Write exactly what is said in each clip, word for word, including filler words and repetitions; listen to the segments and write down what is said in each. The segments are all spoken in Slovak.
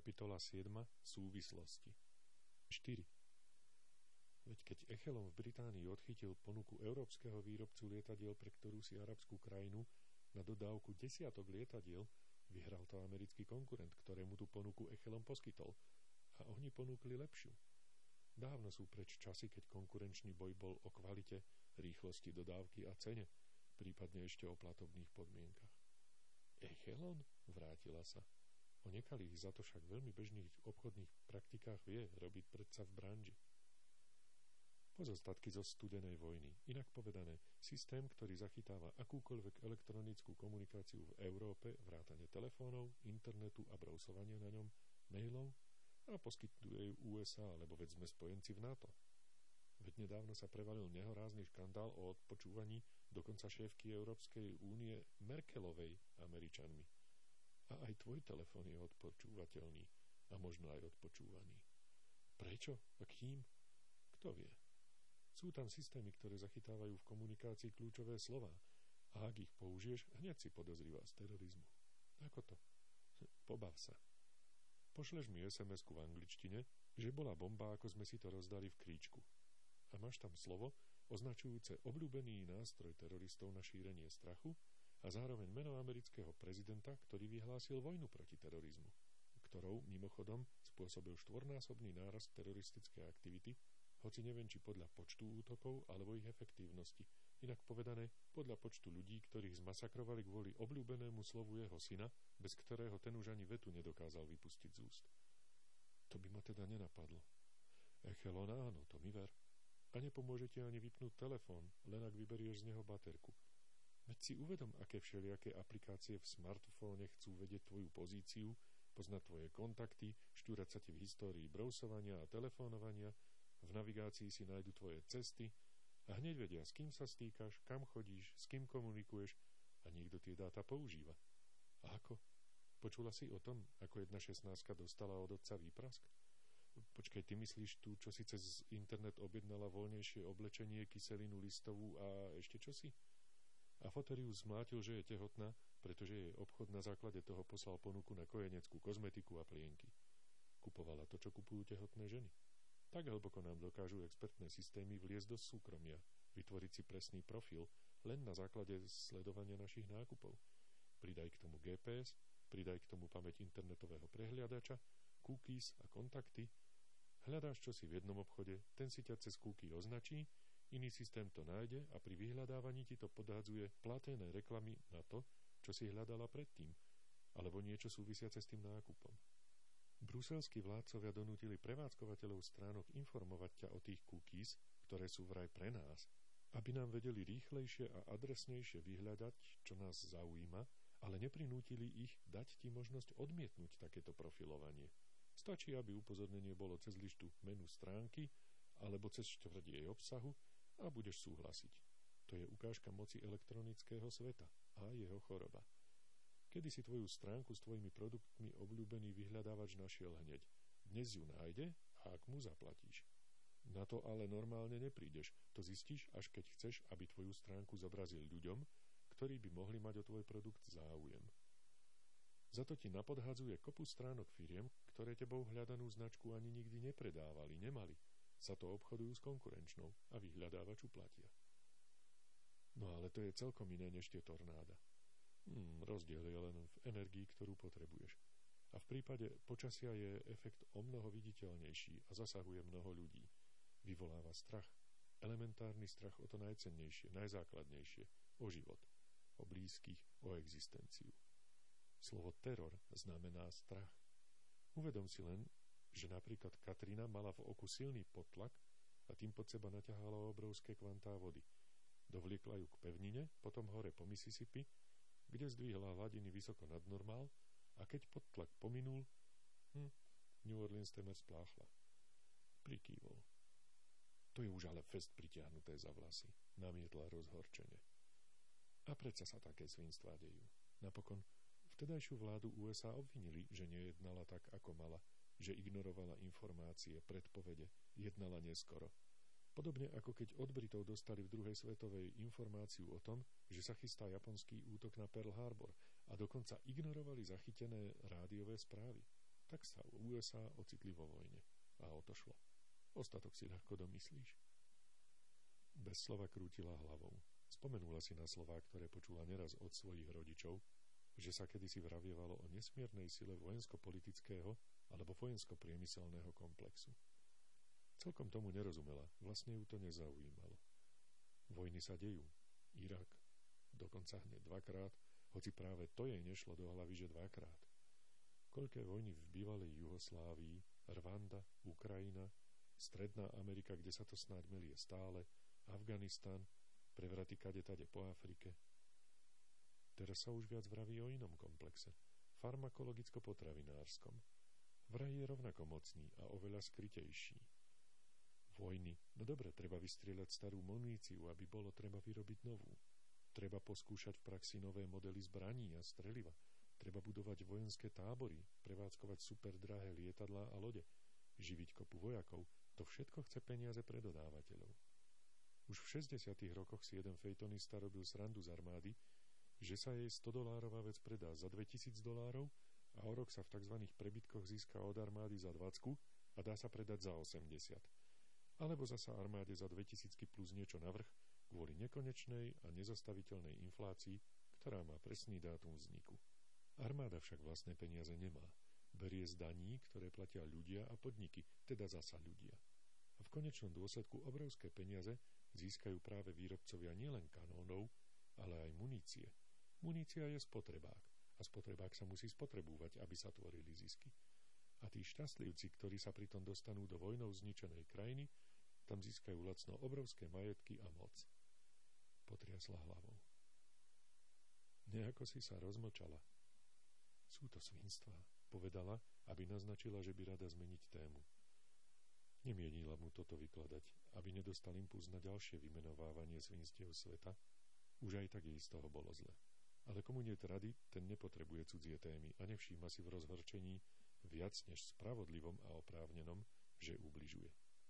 Kapitola siedma. Súvislosti. štyri. Veď keď Echelon v Británii odchytil ponuku európskeho výrobcu lietadiel pre ktorú si arabskú krajinu na dodávku desiatok lietadiel, vyhral to americký konkurent, ktorému tú ponuku Echelon poskytol. A oni ponúkli lepšiu. Dávno sú preč časy, keď konkurenčný boj bol o kvalite, rýchlosti dodávky a cene, prípadne ešte o platobných podmienkach. Echelon? Vrátila sa. O nekalých za to však veľmi bežných obchodných praktikách vie robiť predsa v branži. Pozostatky zo studenej vojny, inak povedané, systém, ktorý zachytáva akúkoľvek elektronickú komunikáciu v Európe, vrátane telefónov, internetu a brousovania na ňom, mailov, a poskytuje ju ú es á, alebo veď sme spojenci v NATO. Veď nedávno sa prevalil nehorázny škandál o odpočúvaní dokonca šéfky Európskej únie Merkelovej Američanmi. A aj tvoj telefón je odpočúvateľný a možno aj odpočúvaný. Prečo a kým? Kto vie? Sú tam systémy, ktoré zachytávajú v komunikácii kľúčové slová a ak ich použiješ, hneď si podozrivá z terorizmu. Ako to? Pobav sa. Pošleš mi es em esku v angličtine, že bola bomba, ako sme si to rozdali v kríčku. A máš tam slovo označujúce obľúbený nástroj teroristov na šírenie strachu a zároveň meno amerického prezidenta, ktorý vyhlásil vojnu proti terorizmu, ktorou mimochodom spôsobil štvornásobný nárast teroristickej aktivity, hoci neviem, či podľa počtu útokov alebo ich efektívnosti, inak povedané podľa počtu ľudí, ktorých zmasakrovali kvôli obľúbenému slovu jeho syna, bez ktorého ten už ani vetu nedokázal vypustiť z úst. To by ma teda nenapadlo. Echelon, áno, to mi ver. A nepomôže ti ani vypnúť telefón, len ak vyberieš z neho baterku. Veď si uvedom, aké všelijaké aplikácie v smartfóne chcú vedieť tvoju pozíciu, poznať tvoje kontakty, šťúrať sa ti v histórii brousovania a telefónovania, v navigácii si nájdu tvoje cesty a hneď vedia, s kým sa stýkaš, kam chodíš, s kým komunikuješ a niekto tie dáta používa. A ako? Počula si o tom, ako jedna šestnáctka dostala od otca výprask? Počkaj, ty myslíš tú, čo si cez internet objednala voľnejšie oblečenie, kyselinu listovú a ešte čosi? A foteriu zmlátil, že je tehotná, pretože jej obchod na základe toho poslal ponuku na kojeneckú kozmetiku a plienky. Kupovala to, čo kupujú tehotné ženy. Tak hlboko nám dokážu expertné systémy vliezť do súkromia, vytvoriť si presný profil len na základe sledovania našich nákupov. Pridaj k tomu gé pé es, pridaj k tomu pamäť internetového prehliadača, cookies a kontakty. Hľadáš čosi v jednom obchode, ten si ťa cez cookie označí, iný systém to nájde a pri vyhľadávaní ti to podhádzuje platené reklamy na to, čo si hľadala predtým, alebo niečo súvisiace s tým nákupom. Bruselskí vládcovia donútili prevádzkovateľov stránok informovať ťa o tých cookies, ktoré sú vraj pre nás, aby nám vedeli rýchlejšie a adresnejšie vyhľadať, čo nás zaujíma, ale neprinútili ich dať ti možnosť odmietnúť takéto profilovanie. Stačí, aby upozornenie bolo cez lištu menu stránky alebo cez štvrť jej obsahu a budeš súhlasiť. To je ukážka moci elektronického sveta a jeho choroba. Kedy si tvoju stránku s tvojimi produktmi obľúbený vyhľadávač našiel hneď. Dnes ju nájde a ak mu zaplatíš. Na to ale normálne neprídeš. To zistíš, až keď chceš, aby tvoju stránku zobrazil ľuďom, ktorí by mohli mať o tvoj produkt záujem. Za to ti napodhádzuje kopu stránok firiem, ktoré tebou hľadanú značku ani nikdy nepredávali, nemali. Sa to obchodujú s konkurenčnou a vyhľadávaču platia. No ale to je celkom iné než tie tornáda. Hmm, rozdiel je len v energii, ktorú potrebuješ. A v prípade počasia je efekt omnoho viditeľnejší a zasahuje mnoho ľudí. Vyvoláva strach. Elementárny strach o to najcennejšie, najzákladnejšie. O život. O blízkych, o existenciu. Slovo teror znamená strach. Uvedom si len, že napríklad Katrina mala v oku silný potlak a tým pod seba naťahala obrovské kvantá vody. Dovliekla ju k pevnine, potom hore po Mississippi, kde zdvihla hladiny vysoko nad normál a keď podtlak pominul, hm, New Orleans temer spláchla. Prikývol. To je už ale fest pritiahnuté za vlasy, namietla rozhorčene. A predsa sa také svinstvá dejú. Napokon vtedajšiu vládu ú es á obvinili, že nejednala tak, ako mala, že ignorovala informácie, predpovede, jednala neskoro. Podobne ako keď od Britov dostali v druhej svetovej informáciu o tom, že sa chystá japonský útok na Pearl Harbor a dokonca ignorovali zachytené rádiové správy. tak sa ú es á ocitli vo vojne. A o to šlo. Ostatok si ľahko domyslíš. Bez slova krútila hlavou. Spomenula si na slová, ktoré počula neraz od svojich rodičov, že sa kedysi vravievalo o nesmiernej sile vojensko-politického alebo vojensko-priemyselného komplexu. Celkom tomu nerozumela, vlastne ju to nezaujímalo. Vojny sa dejú. Irak, dokonca hneď dvakrát, hoci práve to jej nešlo do hlavy, že dvakrát. Koľké vojny v bývalej Juhoslávii, Rwanda, Ukrajina, Stredná Amerika, kde sa to snáď melie stále, Afganistan, prevraty kade-tade po Afrike. Teraz sa už viac vraví o inom komplexe, farmakologicko-potravinárskom. Vraj je rovnako mocný a oveľa skrytejší. Vojny, no dobre, treba vystrieľať starú muníciu, aby bolo treba vyrobiť novú. Treba poskúšať v praxi nové modely zbraní a streliva. Treba budovať vojenské tábory, prevádzkovať superdrahé lietadlá a lode, živiť kopu vojakov. To všetko chce peniaze pre dodávateľov. Už v šesťdesiatych rokoch si jeden fejtonista robil srandu z armády, že sa jej stodolárová vec predá za dvetisíc dolárov a o rok sa v tzv. Prebytkoch získa od armády za dvadsať a dá sa predať za osemdesiat. Alebo zasa armáde za dvetisícky plus niečo navrch kvôli nekonečnej a nezastaviteľnej inflácii, ktorá má presný dátum vzniku. Armáda však vlastné peniaze nemá. Berie z daní, ktoré platia ľudia a podniky, teda zasa ľudia. A v konečnom dôsledku obrovské peniaze získajú práve výrobcovia nielen kanónov, ale aj munície. Munícia je spotrebák a spotrebák sa musí spotrebúvať, aby sa tvorili zisky. A tí šťastlivci, ktorí sa pritom dostanú do vojnou zničenej krajiny, tam získajú lacno obrovské majetky a moc. Potriasla hlavou. Nejako si sa rozmlčala. Sú to svinstvá, povedala, aby naznačila, že by rada zmeniť tému. Nemienila mu toto vykladať, aby nedostal impuls na ďalšie vymenovávanie svinstiev sveta. Už aj tak jej z toho bolo zle. Ale komu niet rady, ten nepotrebuje cudzie témy a nevšíma si v rozhorčení viac než spravodlivom a oprávnenom, že ubližuje.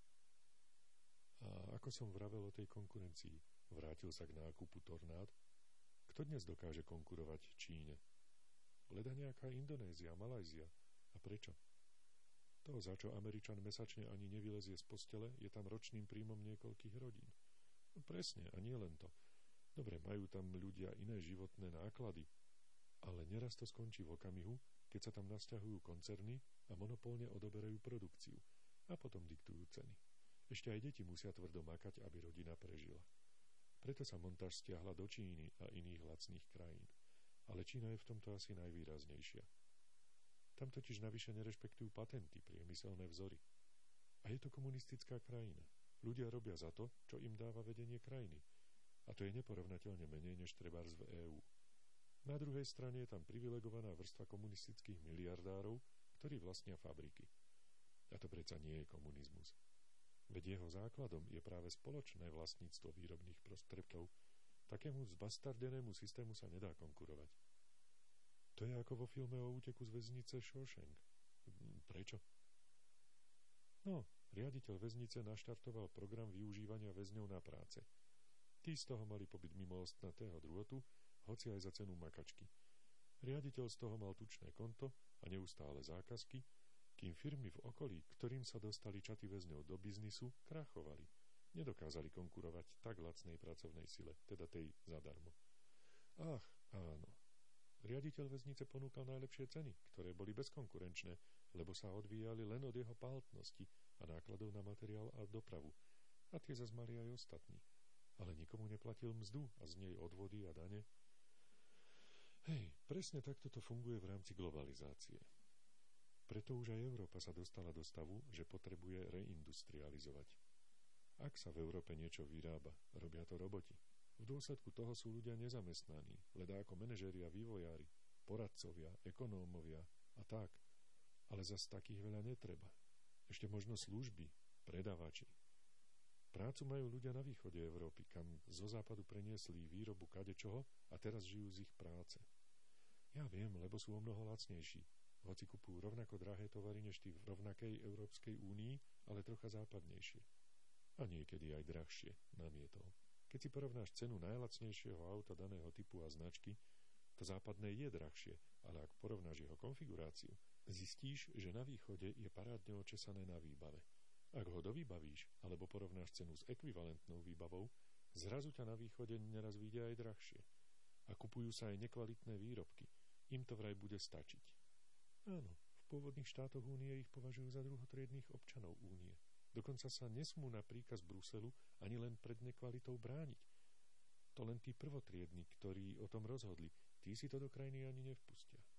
A ako som vravel o tej konkurencii, vrátil sa k nákupu tornád. Kto dnes dokáže konkurovať Číne? Leda nejaká Indonézia, Malajzia. A prečo? To, za čo Američan mesačne ani nevylezie z postele, je tam ročným príjmom niekoľkých rodín. No presne, a nie len to. Dobre, majú tam ľudia iné životné náklady, ale neraz to skončí v okamihu, keď sa tam nasťahujú koncerny a monopolne odoberajú produkciu a potom diktujú ceny. Ešte aj deti musia tvrdo makať, aby rodina prežila. Preto sa montáž stiahla do Číny a iných lacných krajín. Ale Čína je v tomto asi najvýraznejšia. Tam totiž navyše nerešpektujú patenty, priemyselné vzory. A je to komunistická krajina. Ľudia robia za to, čo im dáva vedenie krajiny. A to je neporovnateľne menej než trebárs v é ú. Na druhej strane je tam privilegovaná vrstva komunistických miliardárov, ktorí vlastnia fabriky. A to predsa nie je komunizmus. Veď jeho základom je práve spoločné vlastníctvo výrobných prostriedkov. Takému zbastardenému systému sa nedá konkurovať. To je ako vo filme o úteku z väznice Shawshank. Prečo? No, riaditeľ väznice naštartoval program využívania väzňov na práce. Tí z toho mali pobyt mimo ostnatého drôtu, hoci aj za cenu makačky. Riaditeľ z toho mal tučné konto a neustále zákazky, kým firmy v okolí, ktorým sa dostali čaty väzňov do biznisu, krachovali. Nedokázali konkurovať tak lacnej pracovnej sile, teda tej zadarmo. Ach, áno. Riaditeľ väznice ponúkal najlepšie ceny, ktoré boli bezkonkurenčné, lebo sa odvíjali len od jeho páltnosti a nákladov na materiál a dopravu. A tie zas mali aj ostatní. Ale nikomu neplatil mzdu a z nej odvody a dane. Hej, presne takto to funguje v rámci globalizácie. Preto už aj Európa sa dostala do stavu, že potrebuje reindustrializovať. Ak sa v Európe niečo vyrába, robia to roboti. V dôsledku toho sú ľudia nezamestnaní, ledá ako manažéri a vývojári, poradcovia, ekonómovia a tak. Ale zas takých veľa netreba. Ešte možno služby, predavači. Prácu majú ľudia na východe Európy, kam zo západu preniesli výrobu kadečoho a teraz žijú z ich práce. Ja viem, lebo sú omnoho lacnejší, hoci kupujú rovnako drahé tovary než tí v rovnakej Európskej únii, ale trocha západnejšie. A niekedy aj drahšie, namietol. Keď si porovnáš cenu najlacnejšieho auta daného typu a značky, to západné je drahšie, ale ak porovnáš jeho konfiguráciu, Zistíš, že na východe je parádne očesané na výbave. Ak ho dovybavíš, alebo porovnáš cenu s ekvivalentnou výbavou, zrazu ťa na východe neraz vyjde aj drahšie. A kupujú sa aj nekvalitné výrobky. Im to vraj bude stačiť. Áno, v pôvodných štátoch únie ich považujú za druhotriednych občanov únie. Dokonca sa nesmú na príkaz Bruselu ani len pred nekvalitou brániť. To len tí prvotriedni, ktorí o tom rozhodli, tí si to do krajiny ani nevpustia.